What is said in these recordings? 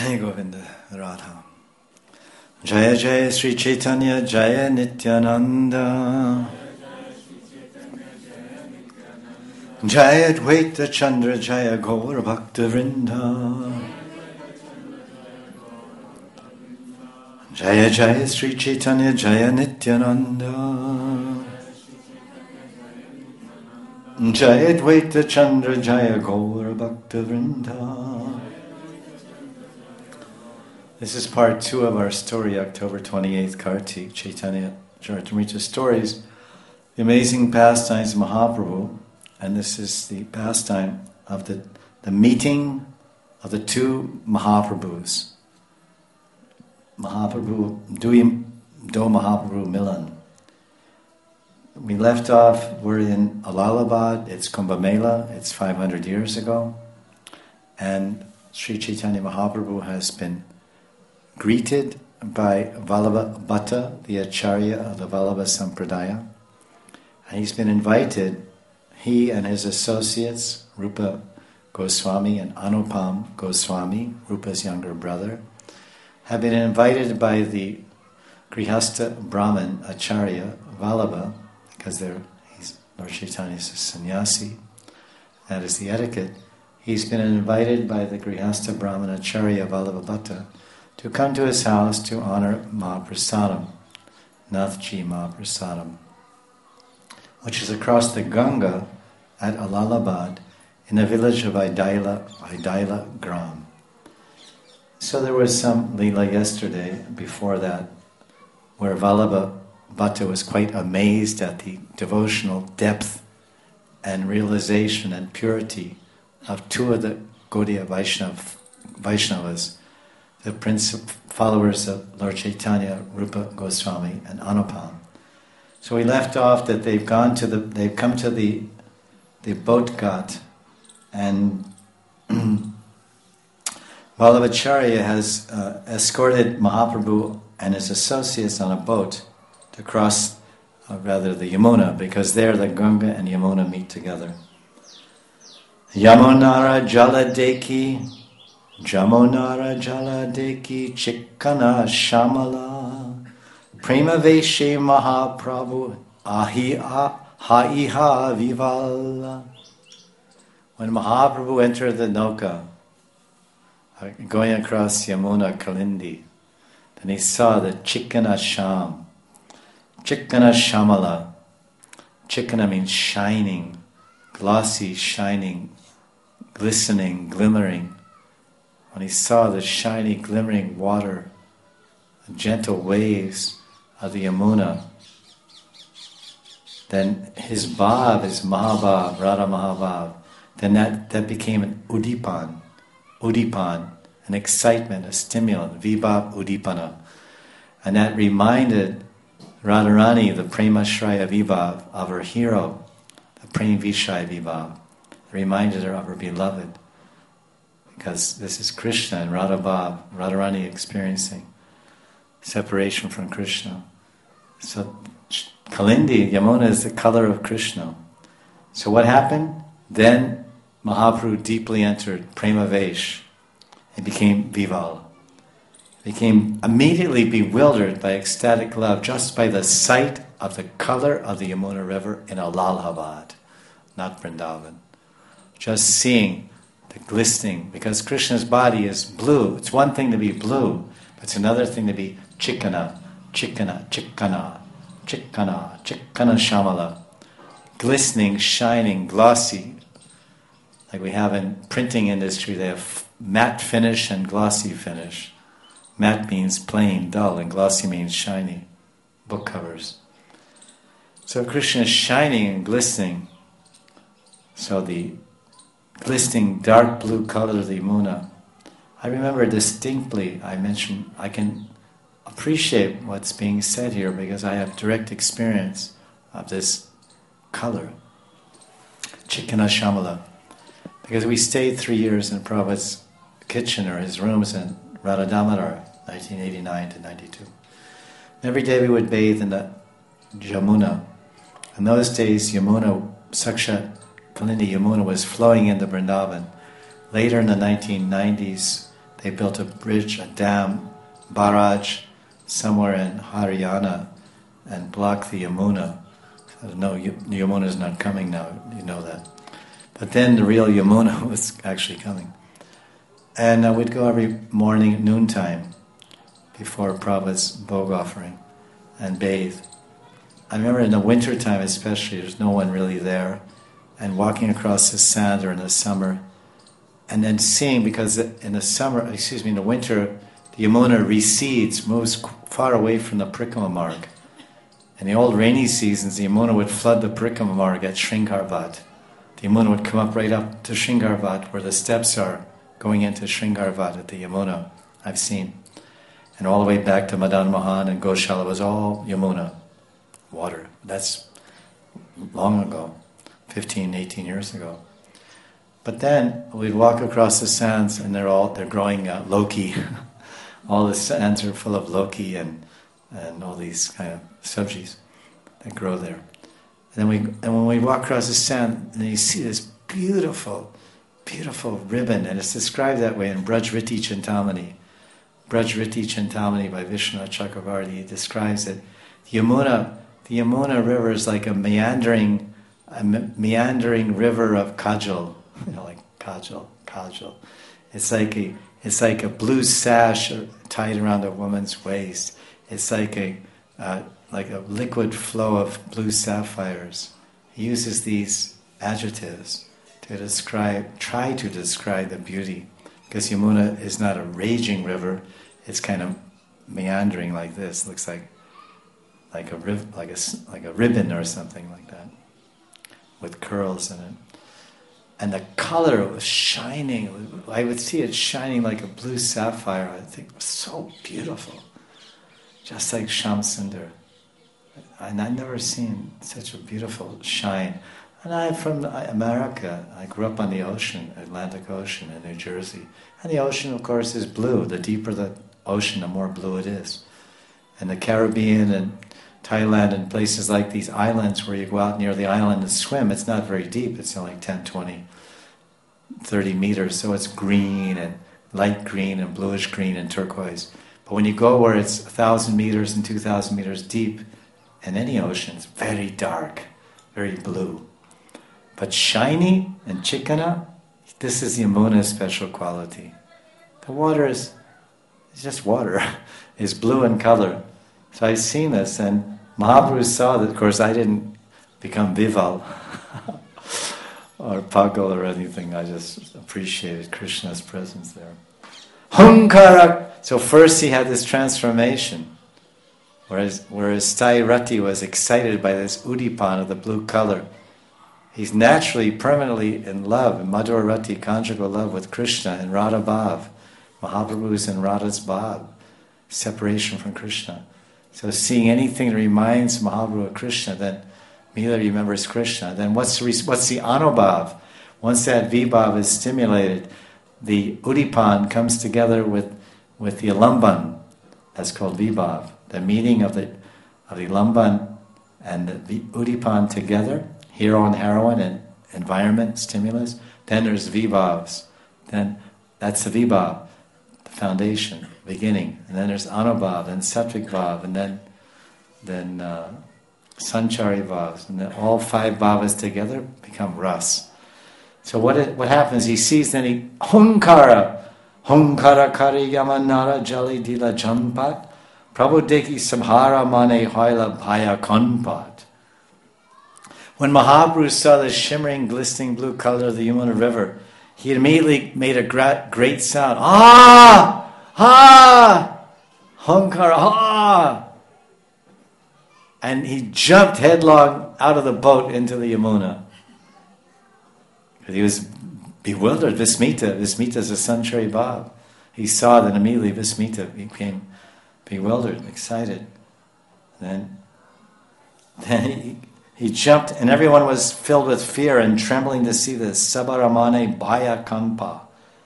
Jai Govinda Radha. Jaya Jaya Sri Chaitanya Jaya Nityananda. Jaya Dvaita Chandra Jaya Gaur Bhakta Vrinda. Jaya Jaya Sri Chaitanya Jaya Nityananda. Jaya Dvaita Chandra Jaya Gaur Bhakta Vrinda. This is part 2 of our story, October 28th, Kartik, Chaitanya Charitamrita stories, the amazing pastimes of Mahaprabhu, and this is the pastime of the meeting of the two Mahaprabhus. Mahaprabhu, Do Mahaprabhu Milan. We left off, we're in Allahabad, it's Kumbh Mela, it's 500 years ago, and Sri Chaitanya Mahaprabhu has been greeted by Vallabha Bhatta, the Acharya of the Vallabha Sampradaya. And he's been invited, he and his associates, Rupa Goswami and Anupam Goswami, Rupa's younger brother, have been invited by the Grihastha Brahmin Acharya Vallabha, because Lord Chaitanya is a sannyasi, that is the etiquette. He's been invited by the Grihastha Brahmin Acharya Vallabha Bhatta to come to his house to honor Mahaprasadam, Nathji Mahaprasadam, which is across the Ganga at Allahabad in the village of Idaila Gram. So there was some Leela yesterday, before that, where Vallabha Bhatta was quite amazed at the devotional depth and realization and purity of two of the Gaudiya Vaishnavas, the followers of Lord Chaitanya, Rupa Goswami, and Anupam. So we left off that they've come to the boat ghat, and Vallabhacharya has escorted Mahaprabhu and his associates on a boat to cross, the Yamuna, because there the Ganga and Yamuna meet together. Yamunara Jaladeki Chikkana Shamala Prema Veshe Mahaprabhu Haiha Vivala. When Mahaprabhu entered the Nauka, going across Yamuna Kalindi, then he saw the Chikkana Sham. Chikkana Shamala. Chikkana means shining, glossy, shining, glistening, glimmering. When he saw the shiny, glimmering water, the gentle waves of the Yamuna, then his bhav, his Mahabhav, Radha Mahabhav, then that became an udipan, an excitement, a stimulant, vibhav udipana. And that reminded Radharani, the Prema Shraya Vibhav, of her hero, the Prem Vishaya Vibhav. It reminded her of her beloved. Because this is Krishna and Radharani experiencing separation from Krishna. So Kalindi, Yamuna, is the color of Krishna. So what happened? Then Mahaprabhu deeply entered Prema Vesh and became Vival. Became immediately bewildered by ecstatic love just by the sight of the color of the Yamuna River in Allahabad, not Vrindavan. Just seeing the glistening, because Krishna's body is blue. It's one thing to be blue, but it's another thing to be chikkana shamala. Glistening, shining, glossy. Like we have in printing industry, they have matte finish and glossy finish. Matte means plain, dull, and glossy means shiny. Book covers. So Krishna is shining and glistening. So the glistening dark blue color of the Yamuna. I remember distinctly, I can appreciate what's being said here because I have direct experience of this color. Chikkana Shamala. Because we stayed 3 years in Prabhupada's kitchen or his rooms in Radha Damodar, 1989 to 92. And every day we would bathe in the Yamuna. In those days, Yamuna, Sakshat Kalindi Yamuna was flowing into Vrindavan. Later in the 1990s, they built a bridge, a dam, barrage, somewhere in Haryana, and blocked the Yamuna. No, Yamuna is not coming now, you know that. But then the real Yamuna was actually coming. And we'd go every morning at noontime before Prabhupada's bhog offering and bathe. I remember in the winter time especially, there's no one really there, and walking across the sand or in the summer, and then seeing, because in the winter, the Yamuna recedes, moves far away from the Parikama Marg. In the old rainy seasons, the Yamuna would flood the Parikama Marg at Shringarvat. The Yamuna would come up right up to Shringarvat, where the steps are going into Shringarvat at the Yamuna, I've seen. And all the way back to Madan Mohan and Goshala was all Yamuna, water. That's long ago, 15, 18 years ago. But then we'd walk across the sands and they're growing Loki. All the sands are full of Loki and all these kind of subjis that grow there. And when we walk across the sand, and you see this beautiful, beautiful ribbon, and it's described that way in Brajriti Chintamani. Brajriti Chintamani by Vishwanath Chakravarti. It describes that the Yamuna River is like a meandering river of kajal, like kajal. It's like a blue sash tied around a woman's waist. It's like a liquid flow of blue sapphires. He uses these adjectives to try to describe the beauty, because Yamuna is not a raging river; it's kind of meandering like this. It looks like a ribbon or something like that, with curls in it. And the color was shining. I would see it shining like a blue sapphire. I think it was so beautiful, just like Shamsundar. And I've never seen such a beautiful shine. And I'm from America. I grew up on the ocean, Atlantic Ocean in New Jersey. And the ocean, of course, is blue. The deeper the ocean, the more blue it is. And the Caribbean and Thailand and places like these islands where you go out near the island and swim, it's not very deep. It's only 10, 20, 30 meters. So it's green and light green and bluish green and turquoise. But when you go where it's 1,000 meters and 2,000 meters deep, in any ocean, it's very dark, very blue. But shiny and chikana, this is Yamuna's special quality. The water it's just water. It's blue in color. So I've seen this, and Mahaprabhu saw that. Of course, I didn't become Vival or Pagal or anything. I just appreciated Krishna's presence there. Hunkara. So first he had this transformation. Whereas Sthayi was excited by this udipan of the blue color. He's naturally, permanently in love, in Madhura Rati, conjugal love with Krishna and Radha Bhav. Mahaprabhu's and Radha's Bhav, separation from Krishna. So seeing anything that reminds Mahaprabhu of Krishna, then Mila remembers Krishna. Then what's the Anubhav? Once that Vibhav is stimulated, the udipan comes together with the alamban. That's called Vibhav. The meeting of the lamban and the udipan together, hero and heroine and environment, stimulus. Then there's vibhavs. Then that's the vibhav, the foundation, beginning. And then there's anubhav, then sattvic bhav, and then sanchari bhavs. And then all 5 bhavas together become ras. So what happens? He sees, then he hunkara kari yamanara jali dila janpat. Prabhu deki samhara mane haila bhaya kanpat. When Mahaprabhu saw the shimmering, glistening blue color of the Yamuna River, he immediately made a great sound. Ah! Ah! Hunkara! Ah! And he jumped headlong out of the boat into the Yamuna. He was bewildered. Vismita is a Sanchari Bhav. He saw that immediately Vismita became bewildered, excited. Then he jumped, and everyone was filled with fear and trembling to see this. Sabaramane Bhaya Kanpa.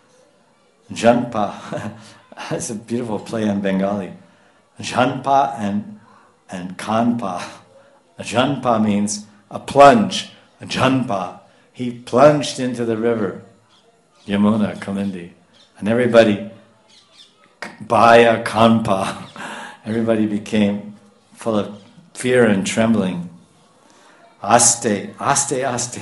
Janpa. That's a beautiful play on Bengali. Janpa and Kanpa. Janpa means a plunge. Janpa. He plunged into the river, Yamuna, Kalindi. And everybody Bhaya Kanpa. Everybody became full of fear and trembling. Aste, aste, aste.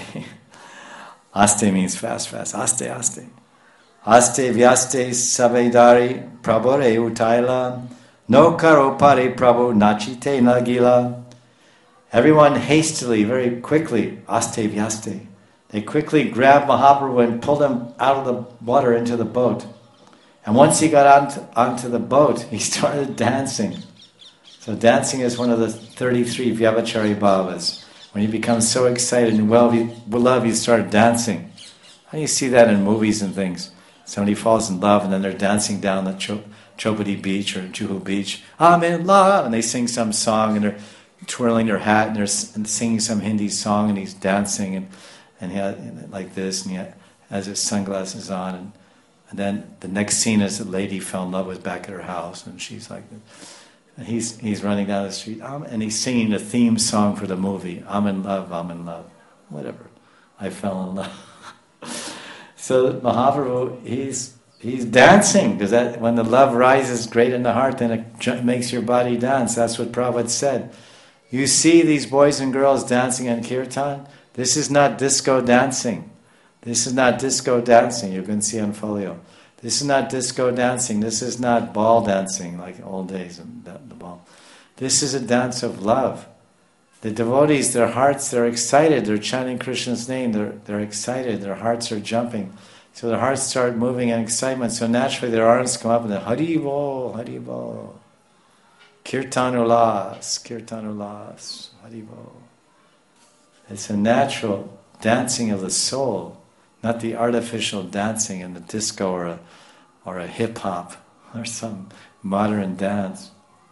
Aste means fast, fast. Aste, aste. Aste vyaste savedari prabore utaila. No karo pare prabhu nachite nagila. Everyone hastily, very quickly, aste vyaste. They quickly grabbed Mahaprabhu and pulled him out of the water into the boat. And once he got onto the boat, he started dancing. So dancing is one of the 33 Vyabhachari Bhavas. When you become so excited and love, you start dancing. And you see that in movies and things. Somebody falls in love and then they're dancing down the Chopati beach or Juhu beach. I'm in love! And they sing some song and they're twirling their hat and they're singing some Hindi song and he's dancing and he had, like this, and he has his sunglasses on. And then the next scene is the lady fell in love with back at her house and she's like... And he's running down the street, and he's singing the theme song for the movie. I'm in love, whatever. I fell in love. So Mahaprabhu, he's dancing because when the love rises great in the heart, then it makes your body dance. That's what Prabhupada said. You see these boys and girls dancing in kirtan. This is not disco dancing. This is not disco dancing. You can see on folio. This is not disco dancing. This is not ball dancing like old days and the ball. This is a dance of love. The devotees, their hearts, they're excited. They're chanting Krishna's name. They're excited. Their hearts are jumping. So their hearts start moving in excitement. So naturally their arms come up and then Hari Bol, Hari Bol. Kirtan Ulas, Kirtan Ulas, Hari Bol. It's a natural dancing of the soul. Not the artificial dancing in the disco or a hip-hop or some modern dance.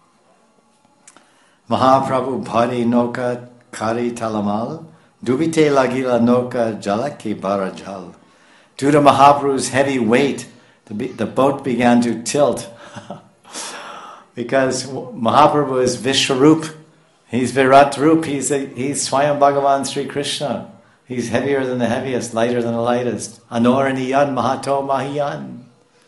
Mahaprabhu Bhari Noka Kari Talamal Dubite Lagila Noka Jalaki Barajal. Due to Mahaprabhu's heavy weight, the boat began to tilt. Because Mahaprabhu is Vishwarup. He's Virat Rup. He's Swayam Bhagavan Sri Krishna. He's heavier than the heaviest, lighter than the lightest. Anoraniyan Mahato Mahiyan.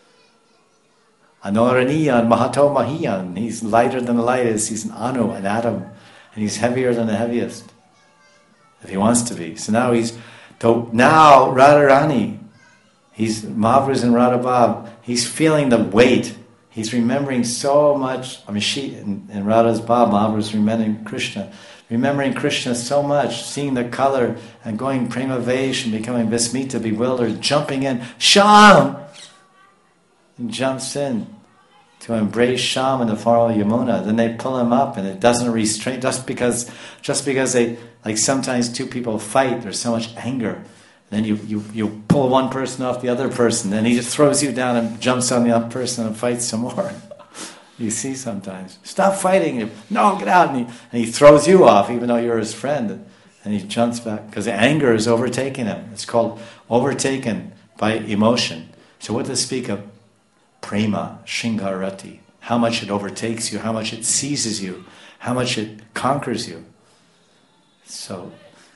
Anoraniyan Mahato Mahiyan. He's lighter than the lightest. He's an anu, an atom. And he's heavier than the heaviest. If he wants to be. So now Radharani, Mahaprabhu's in Radha Bhav, he's feeling the weight. He's remembering so much. In Radha's Bhav, Mahaprabhu's remembering Krishna so much, seeing the color and going prema vesh and becoming vismita, bewildered, jumping in, Sham! And jumps in to embrace Sham in the form of Yamuna. Then they pull him up and it doesn't restrain, just because they, like sometimes two people fight, there's so much anger. Then you pull one person off the other person, then he just throws you down and jumps on the other person and fights some more. You see sometimes. Stop fighting. No, get out. And he throws you off even though you're his friend. And he jumps back because the anger is overtaking him. It's called overtaken by emotion. So what to speak of prema, shringarati, how much it overtakes you, how much it seizes you, how much it conquers you. So,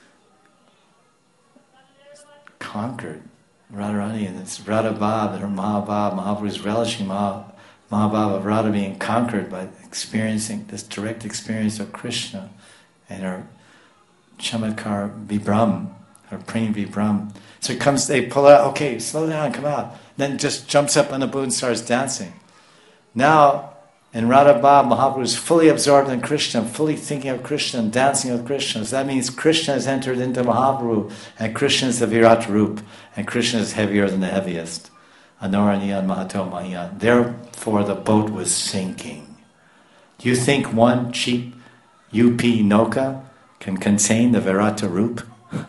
conquered. Radharani, and it's Radha Bhav, her Mahabhav. Mahaprabhu is relishing Mahabhav of Radha being conquered by experiencing this direct experience of Krishna and her Chamatkar Vibram, her Prem Vibram. So they pull out, okay, slow down, come out. Then just jumps up on the boot and starts dancing. Now, in Radha Bhav, Mahaprabhu is fully absorbed in Krishna, fully thinking of Krishna and dancing with Krishna. So that means Krishna has entered into Mahaprabhu, and Krishna is the Virat Rup, and Krishna is heavier than the heaviest. Anoraniyan Mahato Mahiyan. Therefore the boat was sinking. Do you think one cheap UP Noka can contain the Virata Rup?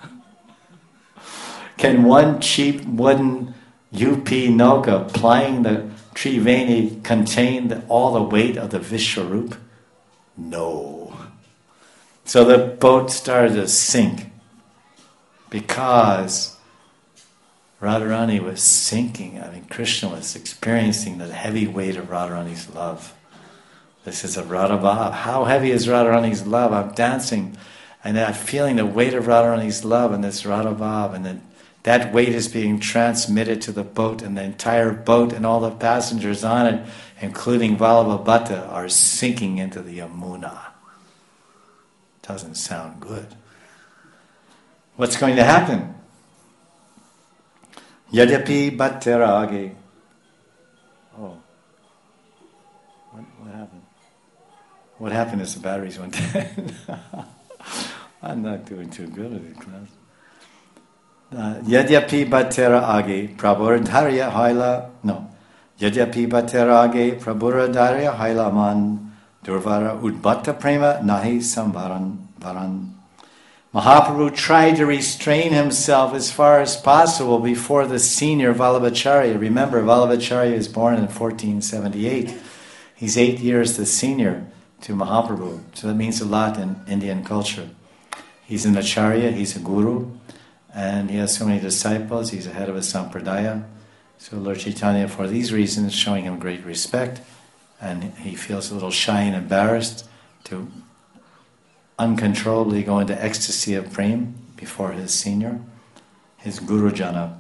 Can one cheap wooden UP Noka plying the Triveni contain all the weight of the Vishwarup? No. So the boat started to sink because Radharani was sinking. Krishna was experiencing the heavy weight of Radharani's love. This is a Radha Bhav. How heavy is Radharani's love? I'm dancing and I'm feeling the weight of Radharani's love in this Radha Bhav, and then that weight is being transmitted to the boat, and the entire boat and all the passengers on it, including Vallabhabhata, are sinking into the Yamuna. Doesn't sound good. What's going to happen? Yadyapi bhatterage. Oh. What happened? What happened is the batteries went dead. I'm not doing too good at the class. Yadyapi bhatterage prabhuradharya haila. No. Yadyapi bhatterage prabhuradharya haila man durvara udbhatta prema nahi samvaran. Mahaprabhu tried to restrain himself as far as possible before the senior Vallabhacharya. Remember, Vallabhacharya was born in 1478. He's 8 years the senior to Mahaprabhu. So that means a lot in Indian culture. He's an acharya, he's a guru, and he has so many disciples. He's the head of a sampradaya. So Lord Chaitanya, for these reasons, showing him great respect, and he feels a little shy and embarrassed to uncontrollably go into ecstasy of prema before his senior, his Guru Jana.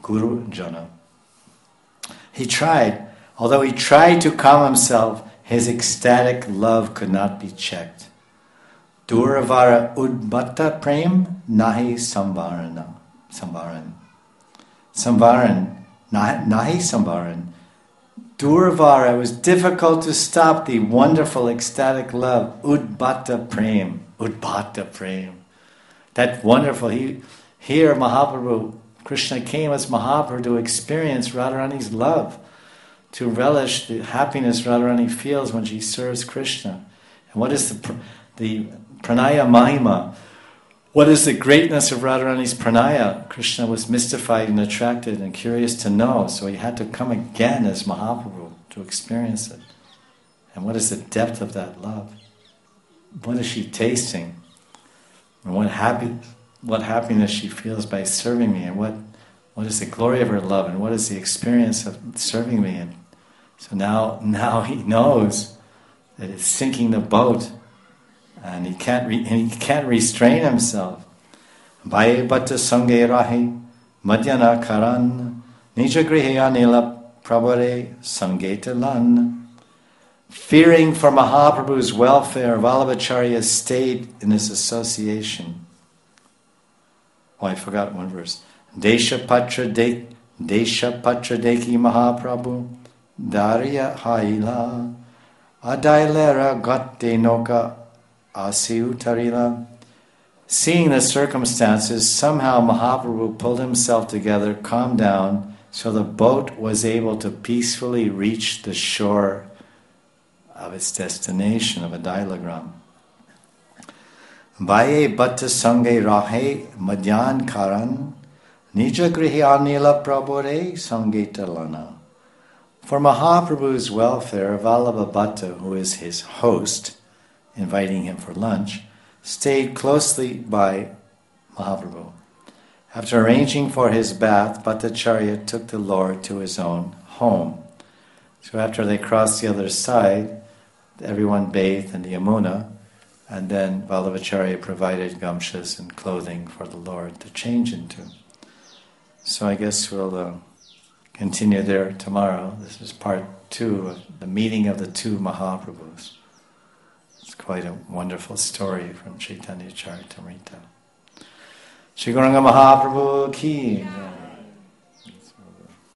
He tried, although he tried to calm himself, his ecstatic love could not be checked. Duravara udbhatta prem nahi samvaran. Nahi samvaran. Duravara, it was difficult to stop the wonderful ecstatic love. Udbhatta prem. That wonderful, here Mahaprabhu, Krishna came as Mahaprabhu to experience Radharani's love, to relish the happiness Radharani feels when she serves Krishna. And what is the pranaya mahima? What is the greatness of Radharani's pranaya? Krishna was mystified and attracted and curious to know, so he had to come again as Mahaprabhu to experience it. And what is the depth of that love? What is she tasting? And what happiness she feels by serving me, and what is the glory of her love, and what is the experience of serving me? And so now he knows that it's sinking the boat, and he can't restrain himself. Bhaye bhatta sange rahi madhyana karan nija grihe anila prabhare sangeta lan. Fearing for Mahaprabhu's welfare, Vallabhacharya stayed in his association. Oh, I forgot one verse. Desha patra deki Mahaprabhu Darya haila Adailera gatte noka asiutarila. Seeing the circumstances, somehow Mahaprabhu pulled himself together, calmed down, so the boat was able to peacefully reach the shore of its destination of Adailagram. Baye bhatta sange rahe madhyan karan nija grihe anila prabhure sangetalana. For Mahaprabhu's welfare, Vallabhabhata, who is his host, inviting him for lunch, stayed closely by Mahaprabhu. After arranging for his bath, Bhattacharya took the Lord to his own home. So after they crossed the other side, everyone bathed in the Yamuna, and then Vallabhacharya provided gamshas and clothing for the Lord to change into. So I guess we'll continue there tomorrow. This is part 2 of the meeting of the two Mahaprabhus. It's quite a wonderful story from Chaitanya Charitamrita. Shri Gauranga Mahaprabhu ki.